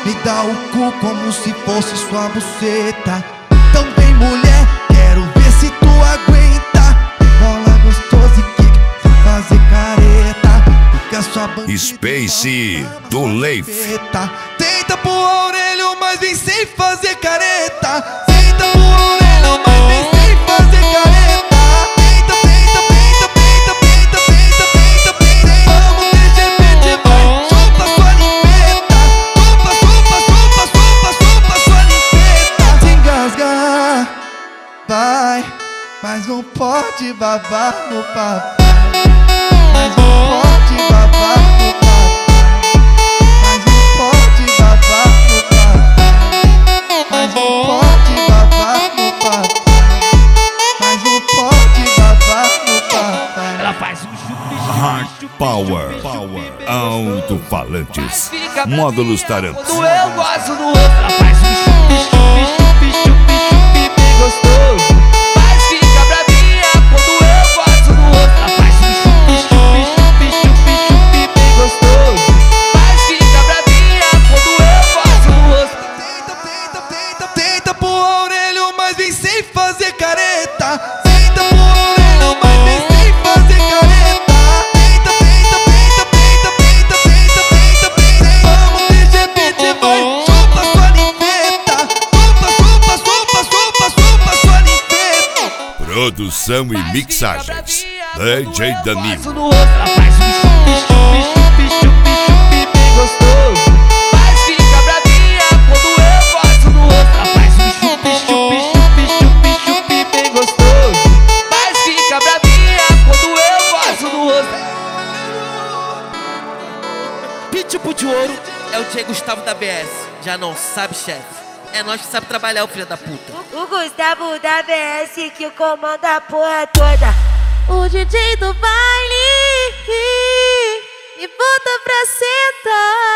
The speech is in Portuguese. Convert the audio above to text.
Me dá o cu como se fosse sua buceta. Então vem mulher, quero ver se tu aguenta. Bola gostosa e kick, sem fazer careta. Fica sua bandida, Space do Leif. tenta pro orelho, mas vem sem fazer careta. Tenta pro orelho, mas vem sem fazer careta. Tenta, tenta, tenta, tenta, tenta, tenta, tenta, tenta. Vamos TGP, vai, chupa sua limpeta. Chupa, chupa, chupa, chupa, chupa sua limpeta. Se engasga, vai, mas não pode babar no papai. Mas não pode babar no papai. Mas não pode babar no papai. Mas não pode babar no papai. Mas não pode babar no papai. Ela faz um Hard Power. Alto-falantes. Módulos Tarantos. quando eu gosto do outro. Ela faz um chupi, chupi, chupi, chupi, chupi bem gostoso. Mas fica bravinha quando eu gosto do outro. Ela faz um chupi, chupi, chupi, chupi, chupi bem gostoso. Mas fica bravinha quando eu gosto do outro. Tenta, tenta, tenta, tenta pro orelho, mas vem sem fazer careta. Tenta pro orelho, mas vem sem fazer careta. Tenta, tenta, tenta, tenta, tenta, tenta, tenta, tenta. Vamos TGP, vai, chupa sua limpeta. Chupa, chupa, chupa, chupa, chupa sua limpeta. Produção e mixagens. DJ Danilo. Gosto do outro. Ela faz um chupi, chupi, chupi, chupi, chupi bem gostoso. Mas fica bravinha quando eu gosto do outro. Ela faz um chupi, chupi, chupi, chupi, chupi bem gostoso. Mas fica bravinha quando eu gosto do outro. Pitbull de ouro é o Diego Gustavo da BS. Já não sabe, chefe. É nós que sabe trabalhar, o filho da puta. O Gustavo da BS que comanda a porra toda. O DJ do baile me bota pra sentar.